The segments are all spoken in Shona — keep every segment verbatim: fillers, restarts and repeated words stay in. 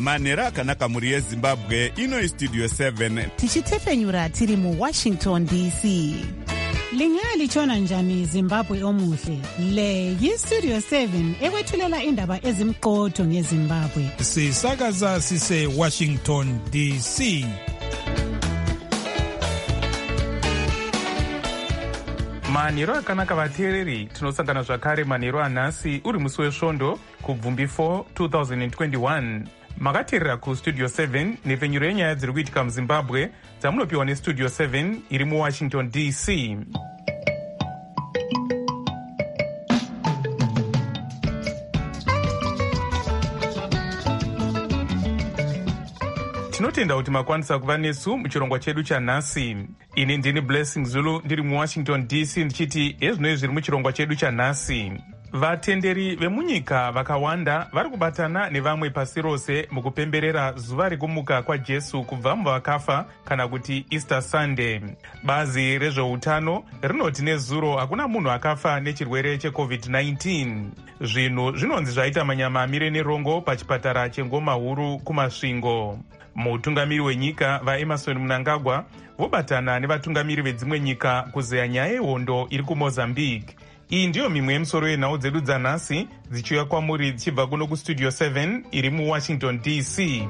manhero akanaka mhuri yezimbabwe. Ino istudio seven tichitefenyura tiri muwashington D C. Lingalitshona njani Zimbabwe omuhle? Le yistudio seven ekwethulela indaba ezimqotho ngeZimbabwe. Sisakaza sise Washington D C. Manhero akanaka vateereri, tinosangana zvakare manhero anhasi uri musi wesvondo kubvumbi four twenty twenty-one. Makateerera kustudio seven nepfenyuro yenyaya dziri kuitika muZimbabwe dzamunopiwa nestudio seven iri muwashington D C. Tinotenda kuti makwanisa kuva nesu muchirongwa chedu chanhasi. Ini ndini Blessing Zulu ndiri muwashington D C ndichiti ezvinoi zviri muchirongwa chedu chanhasi. Vatenderi vemunyika vakawanda vari kubatana nevamwe pasi rose mukupemberera zuva rekumuka kwaJesu kubva muvakafa kana kuti Easter Sunday. Bazi rezveutano rinoti nezuro hakuna munhu akafa nechirwere checovid nineteen. Zvinhu zvinonzi zvaita manyama amire nerongo pachipatara chengoma huru kumasvingo. Mutungamiri wenyika vaEmerson Mnangagwa vobatana nevatungamiri vedzimwe nyika kuzeya nyaya yehondo iri kuMozambique. Iyi ndiyo mimwe yemisoro yenhau dzedu dzanhasi dzichiuya kwamuri dzichibva kuno kustudio seven iri muwashington D C.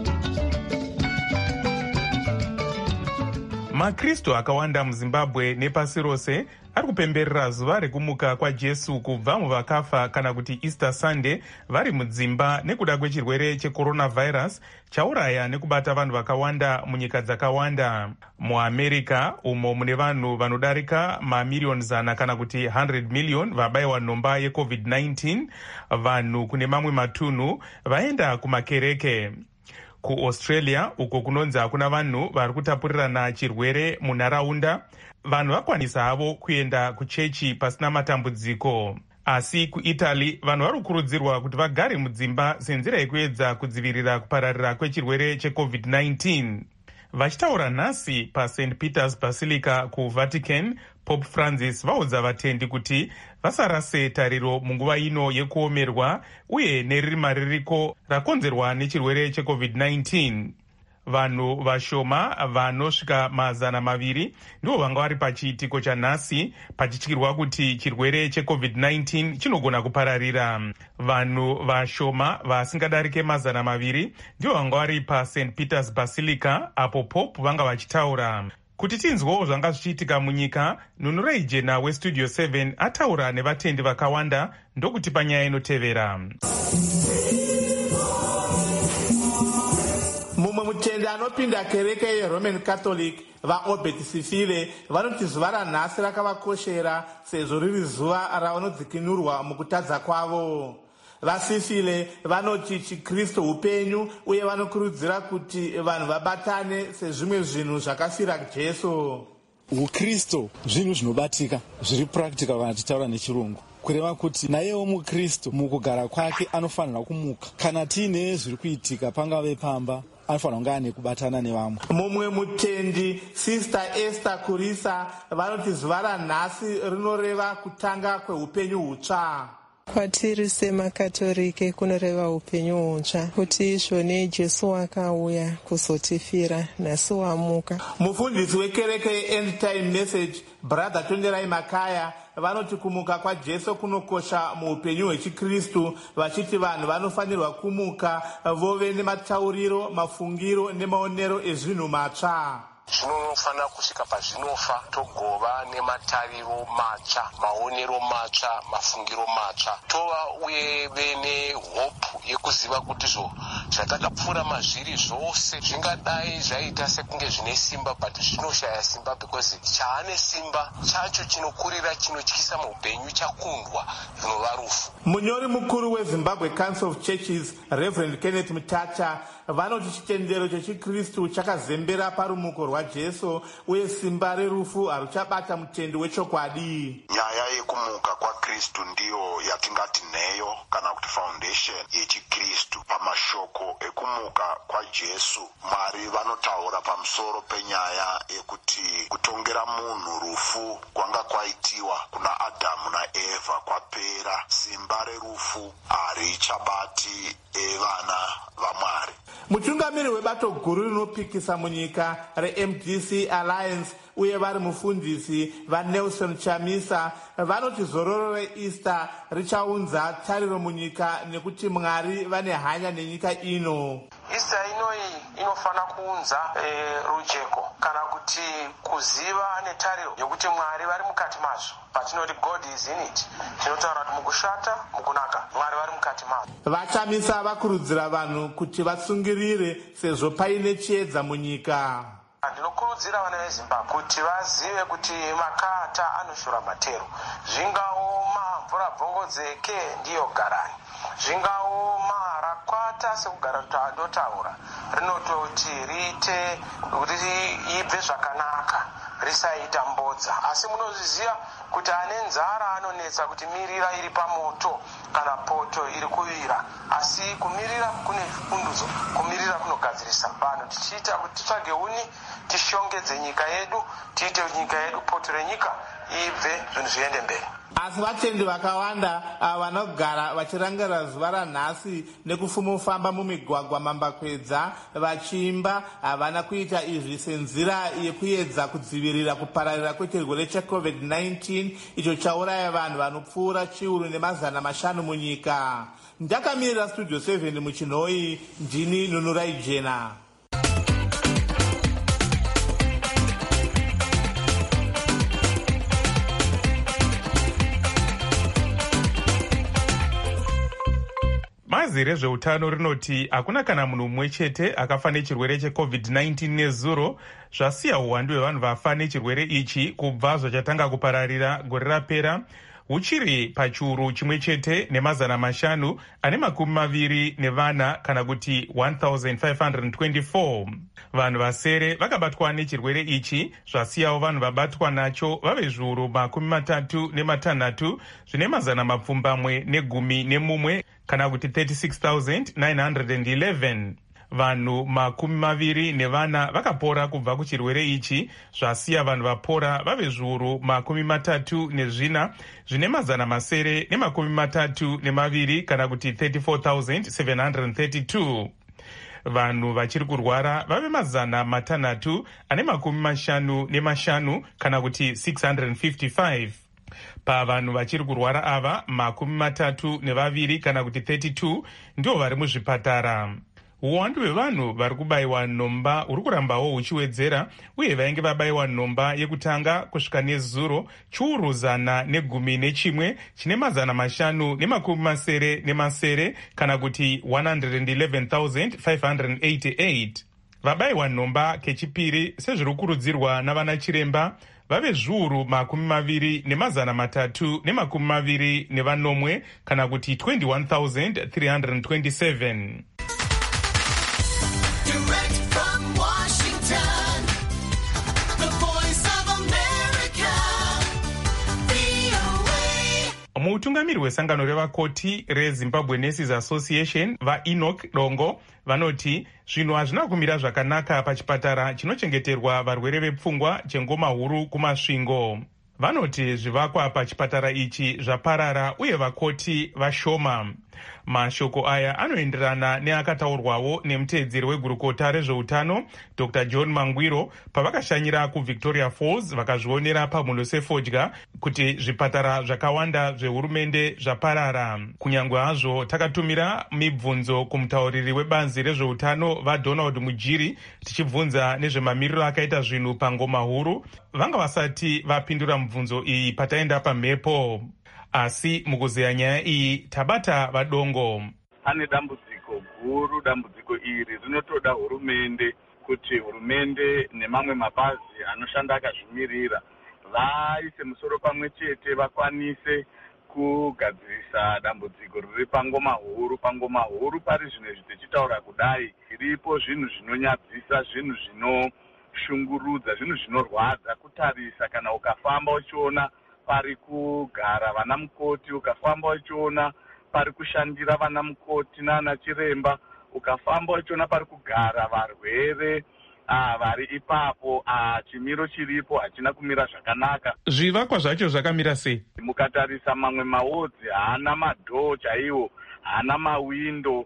Makristu akawanda muZimbabwe nepasi rose ari kupemberera zuva rekumuka kwaJesu kubva muvakafa kana kuti Easter Sunday vari mudzimba nekuda kwechirwere checoronavirus chauraya nekubata vanhu vakawanda munyika dzakawanda. MuAmerica umo mune vanhu vanodarika mamiriyoni zana kana kuti one hundred million vabayiwa nhomba yecovid nineteen, vanhu kune mamwe matunhu vaenda kumakereke. KuAustralia uko kunonzi hakuna vanhu vari kutapurirana chirwere munharaunda, vanhu vakwanisa havo kuenda kuchechi pasina matambudziko. Asi kuItaly vanhu vari kukurudzirwa kuti vagare mudzimba senzira yekuedza kudzivirira kupararira kwechirwere checovid nineteen. Vachitaura nhasi paSaint Peter's Basilica kuVatican, Pope Francis vaudza vatendi kuti vasarase tariro munguva ino yekuomerwa uye neririma ririko rakonzerwa nechirwere checovid nineteen. Vanhu vashoma vanosvika mazana maviri ndivo vanga vari pachiitiko chanhasi pachityirwa kuti chirwere checovid nineteen chinogona kupararira. Vanhu vashoma vasingadarike mazana maviri ndivo vanga vari paSaint Peter's Basilica apo Pope vanga vachitaura. Kuti tinzwewo zvanga zvichiitika munyika, Nunurei Jena westudio seven ataura nevatendi vakawanda ndokuti panyaya inotevera. Mumwe mutendi anopinda kereke yeRoman Catholic vaObert Sifile vanoti zuva ranhasi rakavakoshera sezvo riri zuva ravanodzikinurwa mukutadza kwavo. VaSifile vanoti chiKristu upenyu uye vanokurudzira kuti vanhu vabatane sezvimwe zvinhu zvakafira Jesu. UKristu zvinhu zvinobatika zviri practical kana tichitaura nechirungu, kureva kuti nayewo muKristu mukugara kwake anofanira kumuka. Kana tiine zviri kuitika pangave pamba, anofanira kunge ane kubatana nevamwe. Mumwe mutendi Sister Esther Kurisa vanoti zuva ranhasi rinoreva kutanga kweupenyu hutsva. Kwatiri semakatolike kunoreva upenyu hutsva, kuti izvoni Jesu akauya kuzotifira nhasi wamuka. Mufundisi wekereke yeEnd Time Message Brother Tonderai Makaya vanoti kumuka kwaJesu kunokosha muupenyu hwechiKristu, vachiti vanhu vanofanirwa kumuka vove nematauriro, mafungiro nemaonero ezvinhu matsva. Zvinofanira kusvika pazvinofa togova nematariro matsva, maonero matsva, mafungiro matsva, tova uye vene hope yekuziva kuti zvo zvatakapfuura mazviri zvose zvingadai zvaita sekunge zvine simba but zvinoshaya simba because chaane simba chacho chinokurira chinotyisa muupenyu chakundwa rinova rufu. Munyori mukuru weZimbabwe Council of Churches Reverend Kenneth Mutacha vanoti chitendero chechikristu chakazembera parumuko rwajesu uye simba rerufu haruchabata mutendi wechokwadi. Nyaya yekumuka kwaKristu ndiyo yatingati nheyo kana kuti foundation yechikristu. Pamashoko ekumuka kwaJesu, Mwari vanotaura pamusoro penyaya yekuti kutongera munhu rufu kwanga kwaitiwa kuna Adamu naEvha kwapera. Simba rerufu harichabati evana vaMwari. Mutungamiri webato guru rinopikisa munyika reM D C Alliance uye vari mufundisi vaNelson Chamisa vanoti zororo reEaster richaunza tariro munyika nekuti Mwari vane hanya nenyika ino. Easter inoi inofana kuunza e, rujeko kana kuti kuziva netariro yokuti Mwari vari mukati mazvo. Patinoti God is in it, tinotaura kuti mukushata mukunaka Mwari vari mukati mazvo. VaChamisa vakurudzira vanhu kuti vasungirire sezvo paine chiedza munyika. Ndinokurudzira vana veZimbabwe kuti vazive kuti makata anoshora matero. Zvingaoma mvura bvongodzeke ndiyo garani, zvingaoma rakwata sekugara ndotaura rinototi riite kuti ibve zvakanaka risaita mbodza. Asi munozviziva kuti ane nzara anonetsa kuti mirira iri pamoto kana poto iri kuvira, asi kumirira kune punduzo, kumirira kunogadzirisa vanhu. Tichiita kuti titsvage uni tishongedze nyika yedu, tiite nyika yedu poto renyika ibve zvinhu zviende mberi. Asi vatendi vakawanda vanogara vachirangarira zuva ranhasi nekufumufamba mumigwagwa mambakwedza vachiimba havana kuita izvi senzira yekuedza kudzivirira kupararira kwechirwere checovid nineteen icho chauraya vanhu vanopfuura chiuru nemazana mashanu munyika. Ndakamirira studio seven muchinhoi, ndini Nunurai Jena. Bazi rezveutano rinoti hakuna kana munhu mumwe chete akafa nechirwere checovid nineteen nezuro, zvasiya uwandu hwevanhu vafa nechirwere ichi kubva zvachatanga kupararira gore rapera huchiri pachiuru chimwe chete nemazana mashanu ane makumi maviri nevana kana kuti one thousand five hundred twenty-four. Vanhu vasere vakabatwa nechirwere ichi, zvasiyawo vanhu vabatwa nacho vave zviuru makumi matatu nematanhatu zvine mazana mapfumbamwe negumi nemumwe kana kuti thirty-six thousand nine hundred eleven. Vanhu makumi maviri nevana vakapora kubva kuchirwere ichi, zvasiya vanhu vapora vave zviuru makumi matatu nezvina zvine mazana masere nemakumi matatu nemaviri kana kuti thirty-four thousand seven hundred thirty-two. Vanhu vachiri kurwara vave mazana matanhatu ane makumi mashanu nemashanu kana kuti six hundred fifty-five. Pavanhu vachiri kurwara ava makumi matatu nevaviri kana kuti thirty-two ndio vari muzvipatara. Uwandu hwevanhu vari kubayiwa nhomba huri kurambawo huchiwedzera, uye vainge vabayiwa nhomba yekutanga kusvika nezuro chiuru zana negumi nechimwe chine mazana mashanu nemakumi masere nemasere kana kuti one hundred eleven thousand five hundred eighty-eight. Vabayiwa nhomba kechipiri sezviri kukurudzirwa navana chiremba vave zviuru makumi maviri nemazana matatu nemakumi maviri nevanomwe kana kuti twenty-one thousand three hundred twenty-seven. Direct from Washington, the voice of America, V O A. Mutungamiri wesangano revakoti reZimbabwe Nurses Association vaEnoch Dongo vanoti zvinhu hazvina kumira zvakanaka pachipatara chinochengeterwa varwere vepfungwa chengoma huru kumasvingo. Vanoti zvivakwa pachipatara ichi zvaparara uye vakoti vashoma. Mashoko aya anoenderana neakataurwawo nemuteedzeri wegurukota rezveutano Doctor John Mangwiro pavakashanyira kuVictoria Falls vakazvionera pamhino sefodya kuti zvipatara zvakawanda zvehurumende zvaparara. Kunyangwe hazvo takatumira mibvunzo kumutauriri webanzi rezveutano vaDonald Mujiri tichibvunza nezvemamiriro akaita zvinhu pangoma huru, vanga vasati vapindura mibvunzo iyi pataenda pamhepo. Asi mukuzeya nyaya iyi tabata vaDongo. Pane dambudziko guru, dambudziko iri rinotoda hurumende kuti hurumende nemamwe mabazi anoshanda akazvimirira vaise musoro pamwe chete vakwanise kugadzirisa dambudziko riri pangoma huru. Pangoma huru pari zvino izvi tichitaura kudai, iripo zvinhu zvinonyadzisa, zvinhu zvinoshungurudza, zvinhu zvinorwadza kutarisa. Kana ukafamba uchiona pari kugara vana mukoti, ukafamba uchiona pari kushandira vana mukoti nana chiremba, ukafamba uchiona pari kugara varwere Ah, vari ipapo, ah, chimiro chiripo hachina kumira zvakanaka. Zvivakwa zvacho zvakamira sei? Mukatarisa mamwe mawodzi haana madhoo chaiwo, haana mawindo,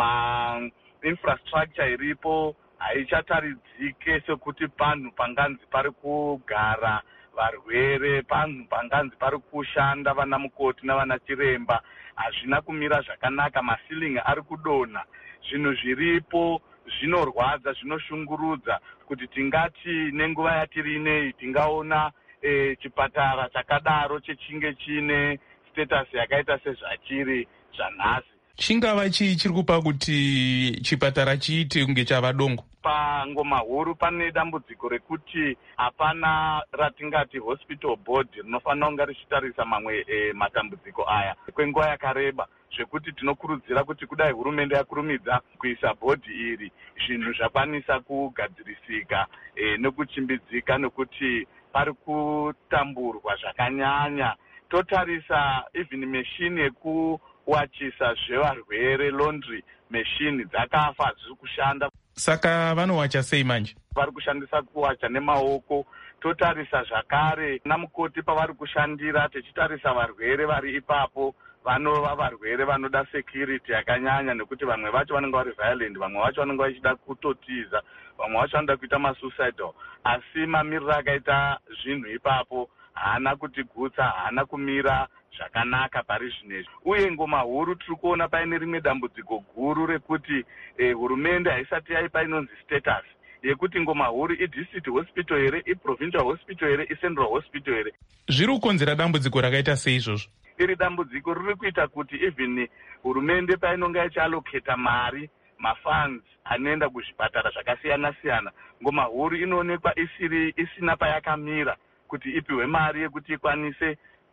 ma-infrastructure iripo haichataridzike sekuti panhu panganzi pari kugara varwere, panhu panganzi pari kushanda vana mukoti navana chiremba. Hazvina kumira zvakanaka, masilingi ari kudonha. Zvinhu zviripo zvinorwadza, zvinoshungurudza, kuti tingati nenguva yatiri inei tingaona e, chipatara chakadaro chechinge chine status yakaita sezvachiri zvanhasi. Chingava chii chiri kupa kuti chipatara chiite kunge chava dongo? Pangoma huru pane dambudziko rekuti hapana ratingati hospital board rinofanira kunge richitarisa mamwe e, matambudziko aya kwenguva yakareba, zvekuti tinokurudzira kuti kudai hurumende yakurumidza kuisa bhodhi iri, zvinhu zvakwanisa kugadzirisika e, nekuchimbidzika, nekuti pari kutamburwa zvakanyanya. Totarisa even meshini yekuwachisa zvevarwere, laundry meshini dzakafa, hadziri kushanda. Saka vanowacha sei manje? Vari kushandisa kuwacha nemaoko. Totarisa zvakare namukoti pavari kushandira, tichitarisa varwere vari ipapo, vanova varwere vanoda security yakanyanya, nekuti vamwe vacho vanenge vari violent, vamwe vacho vanenge vachida kutotiza, vamwe vacho vanoda kuita masuicidal. Asi mamiriro akaita zvinhu ipapo haana kutigutsa, haana kumira zvakanaka pari zvinezvi. Uye ngoma huru tiri kuona paine rimwe dambudziko guru rekuti eh, hurumende haisati yaipa inonzi status yekuti ngoma huru idistrict hospital here, iprovincial hospital here, icentral hospital here. Zviri kukonzera dambudziko rakaita sei izvozvo? Iri dambudziko riri kuita kuti even hurumende painonga ichialoketa mari, mafunds anoenda kuzvipatara zvakasiyana siyana, ngoma huru inoonekwa isiri isina payakamira kuti ipiwe mari yekuti ikwanise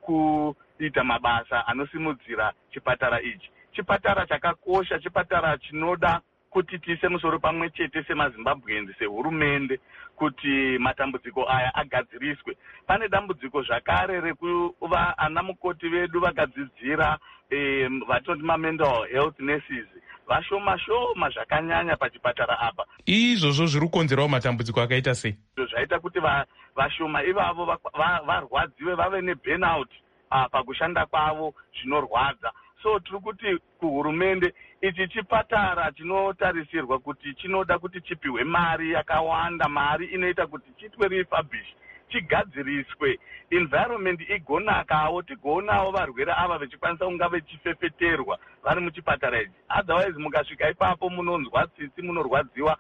kuita mabasa anosimudzira chipatara ichi. Chipatara chakakosha, chipatara chinoda kuti tiise musoro pamwe chete semaZimbabweans, sehurumende, kuti matambudziko aya agadziriswe. Pane dambudziko zvakare rekuva ana mukoti vedu vakadzidzira e, vatoti ma-mental health nurses vashoma shoma zvakanyanya pachipatara apa. Izvozvo zviri kukonzerawo matambudziko akaita sei? Zvaita kuti va, vashoma ivavo varwadziwe, va, vave ne-burnout pakushanda kwavo zvinorwadza. So tiri kuti kuhurumende ichi chipatara chinotarisirwa kuti chinoda kuti chipiwe mari yakawanda, mari inoita kuti chitwe refurbish, chigadziriswe, environment igonakawo, tigoonawo varwere ava vechikwanisa kunga vechifefeterwa vari muchipatara ichi. Otherwise mukasvika ipapo munonzwa tsitsi, munorwadziwa,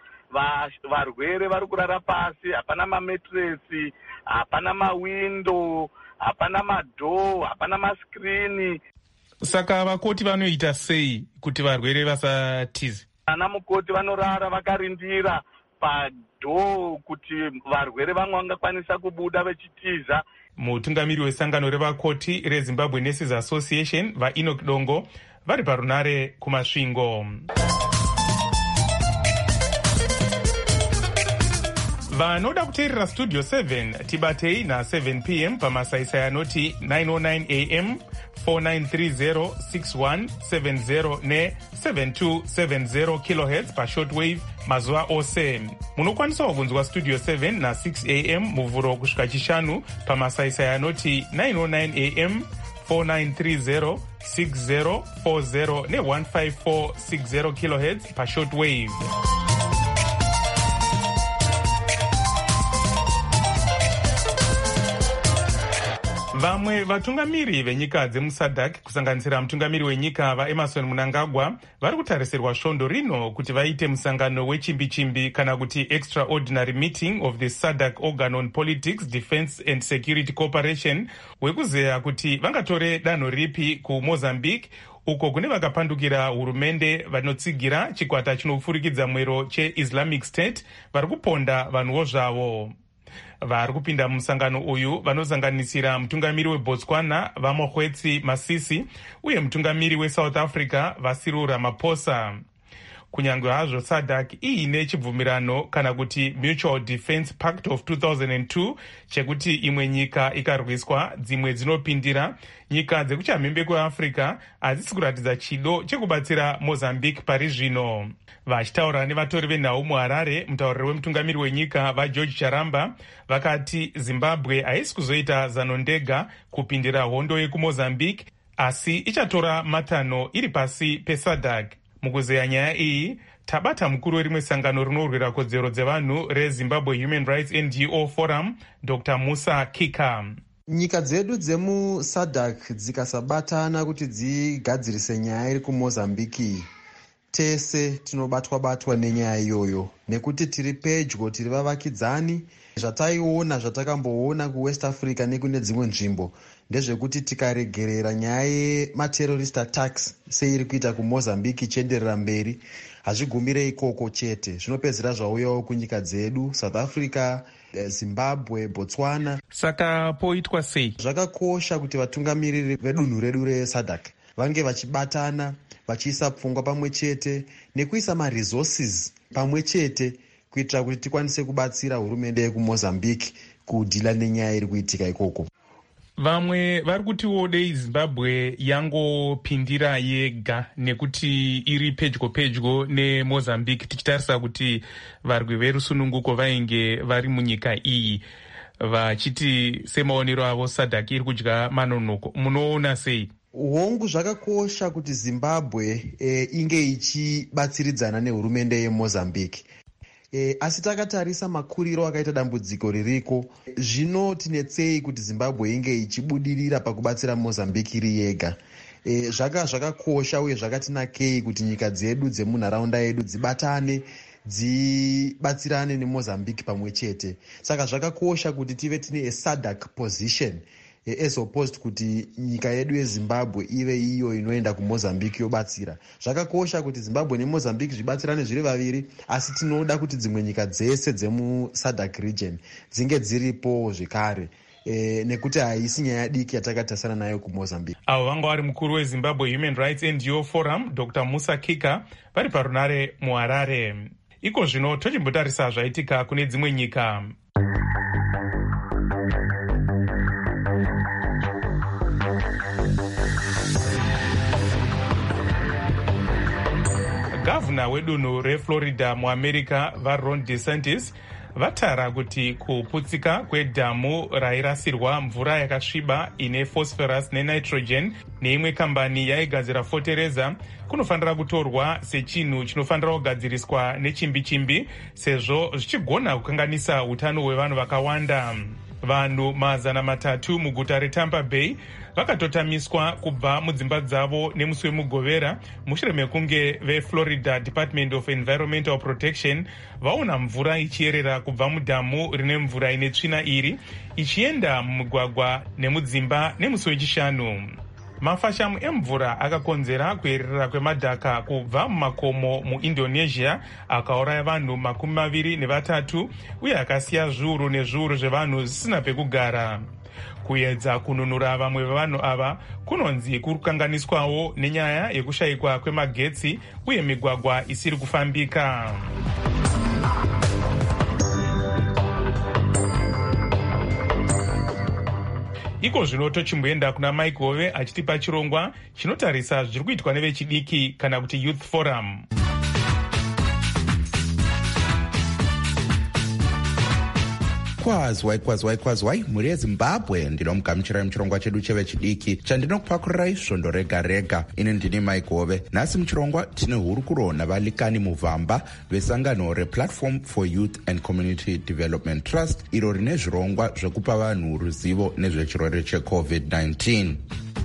varwere vari kurara pasi, hapana mametresi, hapana mawindo, hapana madhoo, hapana maskrini. Saka vakoti vanoita sei kuti varwere vasatize? Ana mukoti vanorara vakarindira padhoo kuti varwere vamwe vangakwanisa kubuda vechitiza. Mutungamiri wesangano revakoti reZimbabwe Nurses Association, vaEnoch Dongo, vari parunare kumasvingo. Vanoda kuteerera Studio seven tibatei na seven p m pamasaisai anoti nine oh nine a m, four nine three zero, six one seven zero ne seven two seven zero kilohertz pashortwave mazuva ose. Munokwanisawo kunzwa Studio seven na six a m muvhuro kusvika chishanu pamasaisai anoti nine oh nine a m, four nine three zero, six zero four zero ne one five four six zero kilohertz pashortwave. Vamwe vatungamiri venyika dzemusadhak kusanganisira mutungamiri wenyika vaEmerson Mnangagwa vari kutarisirwa svondo rino kuti vaite musangano wechimbi-chimbi kana kuti extraordinary meeting of the SADC organ on politics, defense and security cooperation, wekuzeya kuti vangatore danho ripi kuMozambique uko kune vakapandukira hurumende vanotsigira chikwata chinofurikidza mwero cheIslamic State vari kuponda vanhuwo zvavo. Vari kupinda musangano uyu vanosanganisira mutungamiri weBotswana vaMokgweetsi Masisi uye mutungamiri weSouth Africa vaCyril Ramaphosa. Kunyange hazvo S A D C iine chibvumirano kana kuti Mutual Defence Pact of two thousand two chekuti imwe nyika ikarwiswa dzimwe dzinopindira, nyika dzekuchamhembe kweAfrica hadzisi kuratidza chido chekubatsira Mozambique pari zvino. Vachitaura nevatori venhau muHarare, mutauriri wemutungamiri wenyika vaGeorge Charamba vakati Zimbabwe haisi kuzoita zano ndega kupindira hondo yekuMozambique, asi ichatora matanho iri pasi peS A D C. Mukuzeya nyaya iyi, tabata mukuru werimwe sangano rinorwira kodzero dzevanhu reZimbabwe Human Rights N G O Forum, Doctor Musa Kika. Nyika dzedu dzemuS A D C dzikasabatana kuti dzigadzirise nyaya iri kuMozambiki, tese tinobatwa-batwa nenyaya iyoyo, nekuti tiri pedyo, tiri vavakidzani. Zvataiona, zvatakamboona kuWest Africa nekune dzimwe nzvimbo ndezvekuti tikaregerera nyaya yematerrorist attacks seiri kuita kuMozambique ichienderera mberi, hazvigumire ikoko chete, zvinopedzera zvauyawo kunyika dzedu South Africa, Zimbabwe, Botswana. Saka poitwa sei? Zvakakosha kuti vatungamiriri vedunhu redu reS A D C vange vachibatana, vachiisa pfungwa pamwe chete nekuisa maresources pamwe chete kuitira kuti tikwanise kubatsira hurumende yekuMozambique kudhila nenyaya iri kuitika ikoko. Vamwe vari kutiwo dei Zimbabwe yangopindira yega nekuti iri pedyo pedyo neMozambique, tichitarisa kuti varwi verusununguko vainge vari munyika iyi, vachiti semaonero avo S A D C iri kudya manonoko. Munoona sei? Hongu, zvakakosha kuti Zimbabwe e, inge ichibatsiridzana nehurumende yeMozambique. E, asi takatarisa makuriro akaita dambudziko ririko, zvino tinetsei kuti Zimbabwe inge ichibudirira pakubatsira Mozambique iri yega. E, zvaka zvakakosha uye zvakatinakei kuti nyika dzedu dzemunharaunda yedu dzibatane, dzibatsirane neMozambique pamwe chete. Saka zvakakosha kuti tive tine a S A D C position, as opposed kuti nyika yedu yeZimbabwe ive iyo inoenda kuMozambique yobatsira. Zvakakosha kuti Zimbabwe neMozambique zvibatsirane zviri vaviri, asi tinoda kuti dzimwe nyika dzese dzemuS A D C region dzinge dziripo zvekare. E, nekuti haisi nyaya diki yatakatasana nayo kuMozambique. Avo vanga vari mukuru weZimbabwe Human Rights N G O Forum, Doctor Musa Kika, vari parunare muHarare. Iko zvino tochimbotarisa zvaitika kune dzimwe nyika. Gavana wedunhu reFlorida muAmerica vaRon DeSantis vatara kuti kuputsika kwedhamu rairasirwa mvura yakasviba ine phosphorus nenitrogen neimwe kambani yaigadzira fotereza kunofanira kutorwa sechinhu chinofanira kugadziriswa nechimbi-chimbi sezvo zvichigona kukanganisa utano hwevanhu vakawanda. Vanhu mazana matatu muguta reTampa Bay vakatotamiswa kubva mudzimba dzavo nemusi wemugovera mushure mekunge veFlorida Department of Environmental Protection vaona mvura ichierera kubva mudhamu rine mvura ine tsvina iri ichienda mumugwagwa nemudzimba nemusi wechishanu. Mafashamu emvura akakonzera kuerera kwemadhaka kubva mumakomo muIndonesia akauraya vanhu makumi maviri nevatatu uye akasiya zviuru nezviuru zvevanhu zvisina pekugara. Kuedza kununura vamwe vevanhu ava kunonzi kuri kukanganiswawo nenyaya yekushayikwa kwemagetsi uye migwagwa isiri kufambika. Iko zvino tochimboenda kuna Mike Hove achitipa chirongwa chinotarisa zviri kuitwa nevechidiki kana kuti Youth Forum. kwazwai kwazwai kwazwai mhuri yeZimbabwe ndinomugamuchirai muchirongwa chedu chevechidiki chandinokupakurai svondo rega rega. Ini ndini Mike Hove. Nhasi muchirongwa tine hurukuro navalikani muvhamba vesangano rePlatform for Youth and Community Development Trust iro rine zvirongwa zvekupa vanhu ruzivo nezvechirwere checovid nineteen.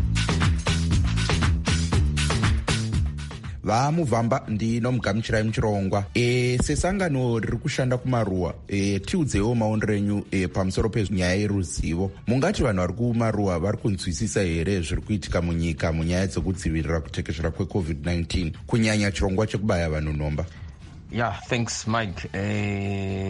vamuvhamba ndinomugamuchirai muchirongwa. E, sesangano riri kushanda kumaruwa, e, tiudzewo maonero enyu e, pamusoro penyaya yeruzivo. Mungati vanhu vari kumaruwa vari kunzwisisa here zviri kuitika munyika munyaya dzekudzivirira kutekeshera kwecovid nineteen kunyanya chirongwa chekubaya vanhu nhomba? Yeah, thanks Mike. Eh,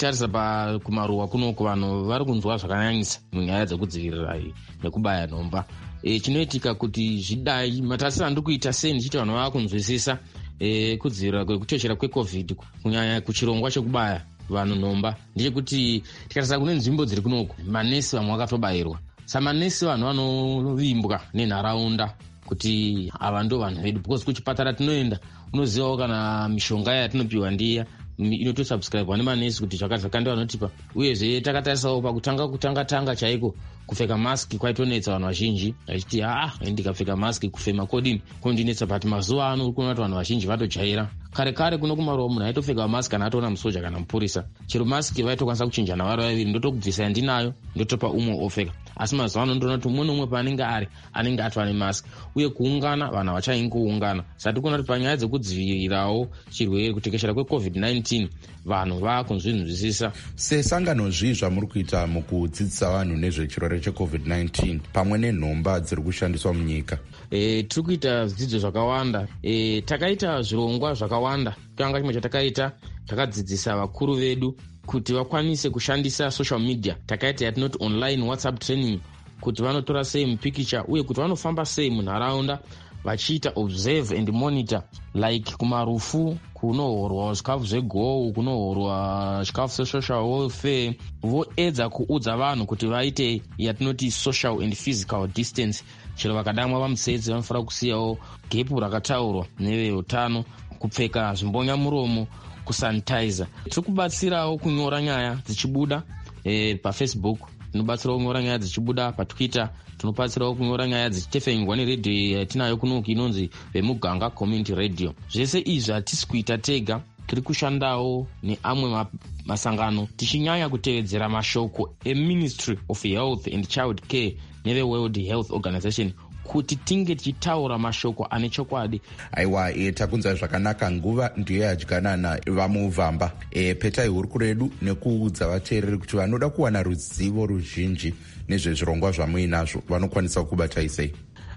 tichitarisa kumaruwa kunoko vanhu vari kunzwa zvakanyanyisa munyaya dzekudzivirira nekubaya nhomba. E, chinoitika kuti zvidai matarisiro andiri kuita sei ndichiti vanhu vava kunzwisisa e, kudzivirira kwekutochera kwecovid kunyanya kuchirongwa chekubaya vanhu nhomba ndechekuti tikatarisa kune nzvimbo dziri kunoko manesi vamwe vakatobayirwa. Samanesi vanhu vanovimbwa nenharaunda kuti ava ndo vanhu vedu, because kuchipatara tinoenda unozivawo kana mishonga yatinopiwa ndiya inotosubscribe nemanesi kuti zvakazvakandi vanotipa. Uyezve takatarisawo pakutanga kutanga tanga chaiko kupfeka maski kwaitonetsa vanhu vazhinji achiti aa ndikapfeka maski kufema kodini kondinetsa, but mazuva ano uri kuona kuti vanhu vazhinji vatojaira. Kare kare kuno kumaruwa munhu aitopfeka maski kana atoona musoja kana mupurisa, chero maski vaitokwanisa kuchinjana vari vaviri, ndotokubvisa ndinayo ndotopa umwe ofeka. Asi mazuva ano ndoona kuti umwe nomwe paanenge ari anenge atova nemaski, uye kuungana vanhu havachanyanyi kuungana. Saka tiri kuona kuti panyaya dzekudzivirirawo chirwere kutekeshera kwecovid nineteen vanhu vakunzvinzwisisa. Sesangano zvi zvamuri kuita mukudzidzisa vanhu nezvechirwere checovid nineteen pamwe nenhomba dziri kushandiswa munyika? E, tiri kuita zvidzidzo zvakawanda. E, takaita zvirongwa zvakawanda. Kanga chimwe chatakaita takadzidzisa vakuru vedu kuti vakwanise kushandisa social media. Takaita yatinoti online whatsapp training, kuti vanotora sei mupikicha uye kuti vanofamba sei munharaunda vachiita observe and monitor, like kumarufu kunohorwa zvikafu zvegou, kunohorwa zvikafu zvesocial welfare. Voedza kuudza vanhu kuti vaite yatinoti social and physical distance. Chero vakadamwa vamusedzi vanofanira kusiyawo gepu rakataurwa neveutano, kupfeka zvimbonya muromo, kusanitizer. Tiri kubatsirawo kunyora nyaya dzichibuda e, pafacebook, tinobatsirawo kunyora nyaya dzichibuda patwitter, tinobatsirawo kunyora nyaya dzichitefengwa neredhiyo yatinayo kunoku inonzi Vemuganga Community Radio. Zvese izvi hatisi kuita tega, tiri kushandawo neamwe masangano tichinyanya kutevedzera mashoko eMinistry of Health and Child Care neveWorld Health Organization kuti tinge tichitaura mashoko ane chokwadi. Aiwa, e, takunzwa zvakanaka. Nguva ndiyo yadyanana vamuvamba. E, petai hurukuro redu nekuudza vateereri kuti vanoda kuwana ruzivo ruzhinji nezvezvirongwa zvamuinazvo vanokwanisa kubatai sei?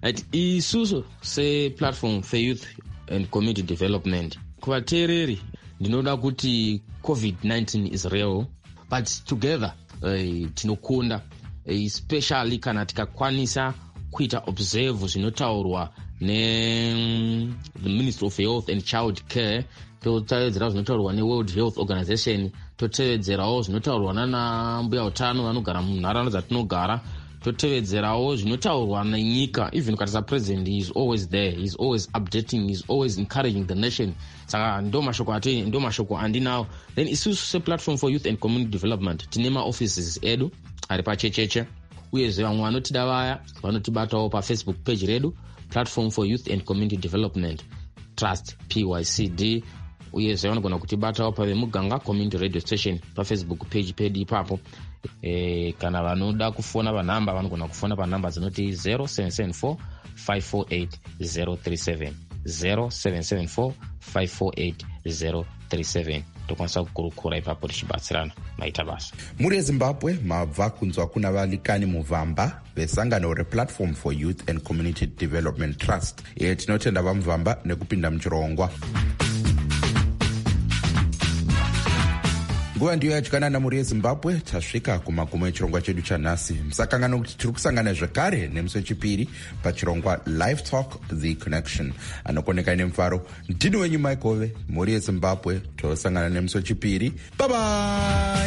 Isusu seplatform for youth and community development, kuvateereri ndinoda kuti covid nineteen is real, but together uh, tinokunda, especially kana tikakwanisa kuita observe zvinotaurwa ne the Ministry of Health and Child Care, totevedzera zvinotaurwa neWorld Health Organization, totevedzerawo zvinotaurwa nana mbuya utano vanogara munharaunda dzatinogara, totevedzerawo zvinotaurwa nenyika. Even Katasa president is always there, he's always updating, he's always encouraging the nation. Saka ndo mashoko ati ndo mashoko andinawo. Then isusu se platform for youth and community development tinema offices edu ari pachecheche, uyezve vamwe vanotida vaya vanotibatawo pafacebook page redu platform for youth and community development trust P Y C D, uyezve vanogona kutibatawo paVemuganga Community Radio Station pafacebook page pedu ipapo. E, kana vanoda kufona panhamba vanogona kufona panhamba dzinoti zero seven seven four five four eight zero three seven zero seven seven four five four eight zero three seven. Tokwanisa kukurukura ipapo tichibatsirana maita basa. Muri eZimbabwe mabva kunzwa kuna valikani muvamba vesangano replatform for youth and community development trust. E, tinotenda vamuvamba nekupinda muchirongwa. Nguva ndiyo yadyanana muri eZimbabwe. Tasvika kumagumo echirongwa chedu chanhasi. Musakangana kuti tiri kusangana zvakare nemusi wechipiri pachirongwa Live Talk The Connection. Anokoneka nemufaro ndini wenyu Mike Ove, muri eZimbabwe. Tosangana nemusi wechipiri. Bye bye.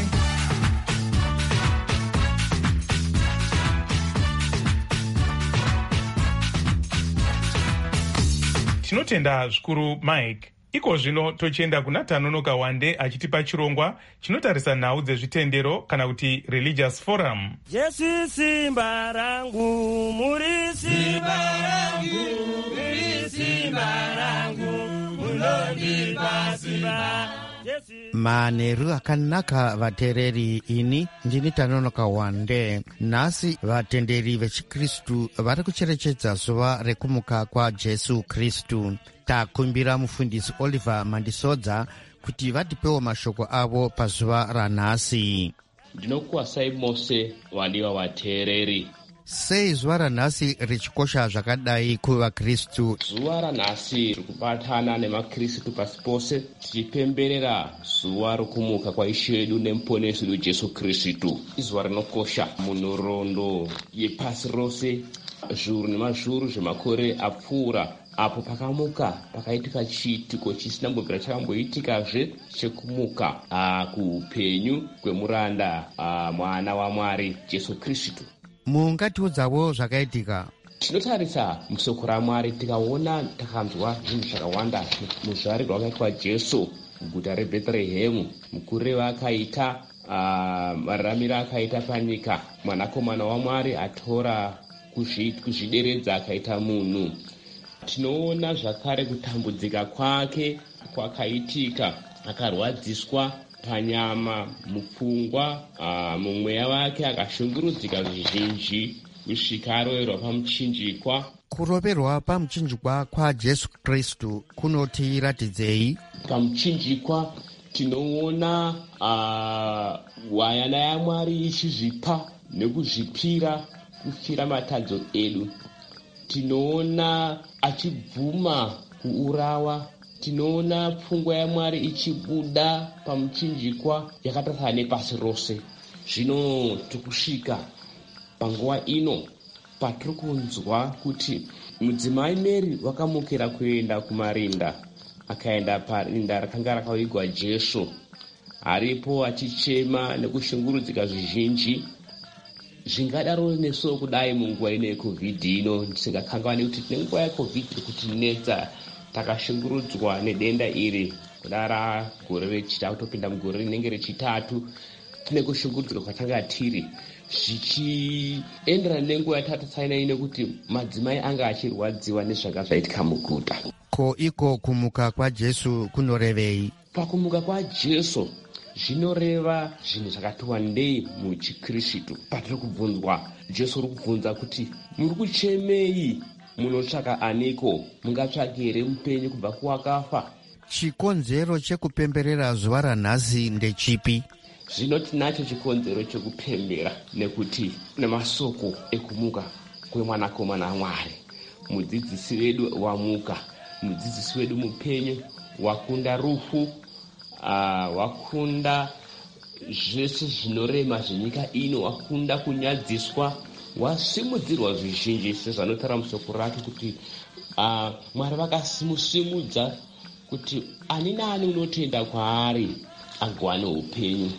Tinotenda zvikuru Mike. Iko zvino tochienda kuna Tanonoka Wande achitipa chirongwa chinotarisa nhau dzezvitendero kana kuti religious forum. Jesu simba rangu, muri simba rangu, muri simba rangu, munondipa simba. Manheru akanaka vateereri, ini ndini Tanonoka Wande. Nhasi vatenderi vechikristu vari kucherechedza zuva rekumuka kwa Jesu Kristu. Takumbira mufundisi Oliver Mandisodza kuti vatipewo mashoko avo pazuva ranhasi. Ndinokuwasai mose vadiwa vateereri. sei zuva ranhasi richikosha zvakadai kuvakristu? Zuva ranhasi tiri kubatana nemakristu pasi pose tichipemberera zuva rokumuka kwaishe wedu nemuponesi wedu Jesu Kristu. Izuva rinokosha munhoroondo yepasi rose, zviuru nemazviuru zvemakore apfuura apo pakamuka pakaitika chiitiko chisina kumbobvira chakamboitikazve chekumuka kuupenyu kwemuranda mwana waMwari Jesu Kristu. Mungatiudzawo zvakaitika? Tinotarisa musoko raMwari tikaona takanzwa zvinhu zvakawanda muzvariro wakaitwa Jesu muguta reBhethlehemu, mukuriro akaita, mararamiro akaita panyika, mwanakomana waMwari atora kuzvideredza akaita munhu. Tinoona zvakare kutambudzika kwake kwakaitika, akarwadziswa panyama, mupfungwa, mumweya wake akashungurudzika zvizhinji kusvika aroverwa pamuchinjikwa. Kuroverwa pamuchinjikwa kwaJesu Kristu kunotiratidzei? Pamuchinjikwa tinoona hwayana yaMwari ichizvipa nekuzvipira kufira matadzo edu. Tinoona achibvuma kuurawa. Tinoona pfungwa yaMwari ichibuda pamuchinjikwa yakatasana nepasi rose. Zvino tikusvika panguva ino patiri kunzwa kuti mudzimai Mary wakamukira kuenda kumarinda, akaenda parinda rakanga rakavigwa Jesu, aripo achichema nekushungurudzika zvizhinji. Zvingadaro neso kudai munguva ino yeCovid ino, tisingakangani kuti tine nguva yeCovid kutinetsa, takashungurudzwa nedenda iri kudara gore rechitatu, topinda mugore rinenge rechitatu, tine kushungurudzwa kwatanga tiri zvichienderana nenguva yatatatsaina ino kuti madzimai anga achirwadziwa nezvanga zvaitika muguta. Ko iko kumuka kwaJesu kunorevei? Pakumuka kwaJesu zvinoreva zvinhu zvakati wandei muchiKristu. Patiri kubvunzwa, Jesu uri kubvunza kuti muri kuchemei, munotsvaka aniko? Mungatsvake here mupenyu kubva kuwakafa? Chikonzero chekupemberera zuva ranhasi ndechipi? Zvino tinacho chikonzero chekupembera nekuti nemasoko ekumuka kwemwanakomana waMwari, mudzidzisi wedu wamuka, mudzidzisi wedu mupenyu, wakunda rufu, uh, wakunda zvese zvinorema zvenyika ino, wakunda kunyadziswa, wasimudzirwa zvizhinji sezvanotaura musoko rake kuti uh, Mwari vakasimusimudza kuti ani nani unotenda kwaari agowane upenyu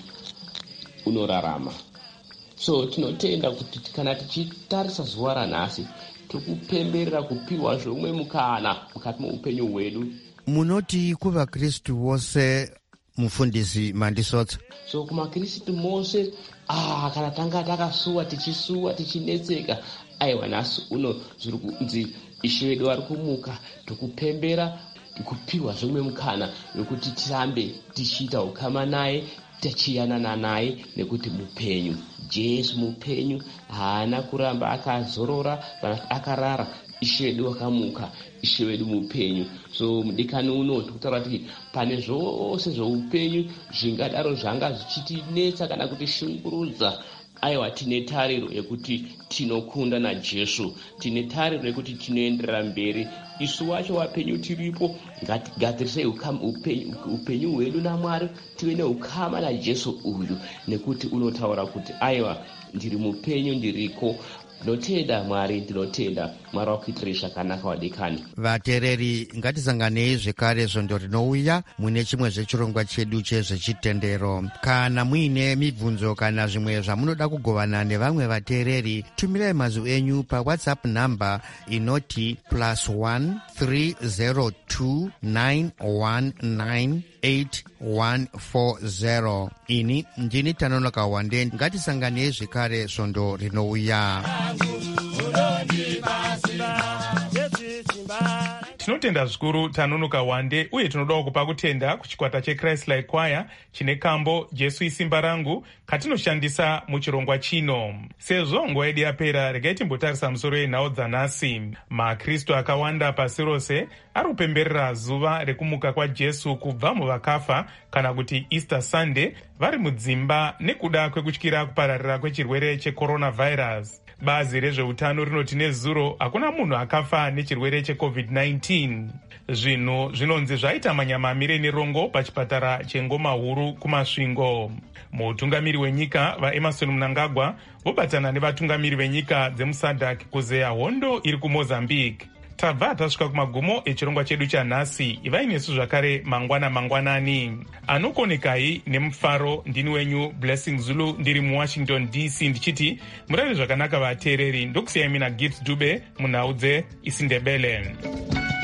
unorarama. So tinotenda kuti kana tichitarisa zuva ranhasi tikupemberera kupiwa zvomwe mukana mukati muupenyu hwedu. Munoti kuvaKristu vose, mufundisi Mandisotsa? So kumaKristu mose, ah, kana tanga takasuwa tichisuwa tichinetseka, aiwa nhasi uno zviri kunzi Ishe wedu ari kumuka, tikupembera kupiwa zvomwe mukana wekuti tirambe tichiita ukama naye, tichiyanana naye, nekuti mupenyu. Jesu mupenyu, haana kuramba akazorora kana akarara. Ishe wedu wakamuka, Ishe wedu mupenyu. So mudikani uno tikutaura kuti pane zvose zvoupenyu zvingadaro zvanga zvichitinetsa kana kuti shungurudza, aiwa tine tariro yekuti tinokunda naJesu, tine tariro yekuti tinoenderera mberi. Isu wacho wapenyu tiripo, ngatigadzirisei upenyu, upenyu hwedu naMwari, tive neukama naJesu uyu, nekuti unotaura kuti aiwa ndiri mupenyu, ndiriko. Ndinotenda Mwari, ndinotenda Mwari wakuitire zvakanaka wadikani. Vateereri, ngatisanganei zvekare zvondo rinouya mune chimwe zvechirongwa chedu chezvechitendero. Kana muine mibvunzo kana zvimwe zvamunoda kugovana nevamwe vateereri, tumirai mazwi enyu paWhatsApp namba inoti plus one three zero two nine one nine eight one four zero. Ini ndini Tanonoka Wande. Ngatisanganei zvekare zvondo rinouya. Tinotenda zvikuru Tanonoka Wande, uye tinodawo kupa kutenda kuchikwata cheChrist Like Choir chine kambo Jesu isimba rangu katinoshandisa muchirongwa chino. Sezvo nguva yedu yapera, regai timbotarisa musoro yenhau dzanhasi. MaKristu akawanda pasi rose ari kupemberera zuva rekumuka kwaJesu kubva muvakafa, kana kuti Easter Sunday, vari mudzimba nekuda kwekutyira kupararira kwechirwere checoronavirus. Bazi rezveutano rinoti nezuro hakuna munhu akafa nechirwere checovid nineteen. Zvinhu zvinonzi zvaita manyamamire nerongo pachipatara chengoma huru kumasvingo. Mutungamiri wenyika vaEmerson Mnangagwa vobatana nevatungamiri venyika dzemusadhak kuzeya hondo iri kumozambique. Tabva tasvika kumagumo echirongwa chedu chanhasi. Ivai nesu zvakare mangwana mangwanani. Anokonekai nemufaro ndini wenyu Blessing Zulu ndiri muWashington D C ndichiti murare zvakanaka vateereri. Ndokusiyai mina Git Dube munhau dzeIsindebele.